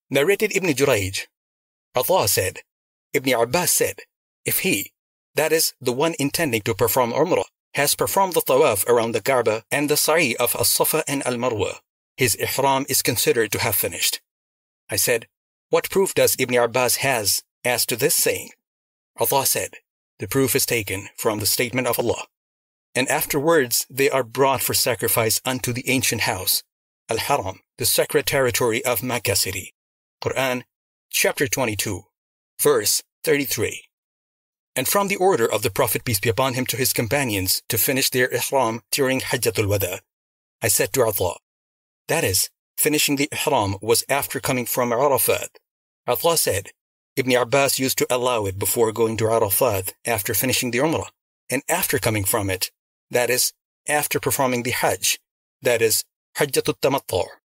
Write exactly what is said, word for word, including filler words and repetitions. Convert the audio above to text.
Narrated Ibn Jurayj. Allah said, Ibn Abbas said, if he, that is, the one intending to perform Umrah, has performed the tawaf around the Kaaba and the sa'i of As-Safa and Al-Marwa, his ihram is considered to have finished. I said, what proof does Ibn Abbas has as to this saying? Allah said, the proof is taken from the statement of Allah. And afterwards they are brought for sacrifice unto the ancient house, Al-Haram, the sacred territory of Makkah city. Quran, chapter twenty-two, verse thirty-three. And from the order of the Prophet peace be upon him to his companions to finish their ihram during Hajjatul Wada, I said to Allah, that is, finishing the ihram was after coming from Arafat. Allah said, Ibn Abbas used to allow it before going to Arafat after finishing the Umrah, and after coming from it, that is, after performing the Hajj, that is, Hajjatul Tamattu'.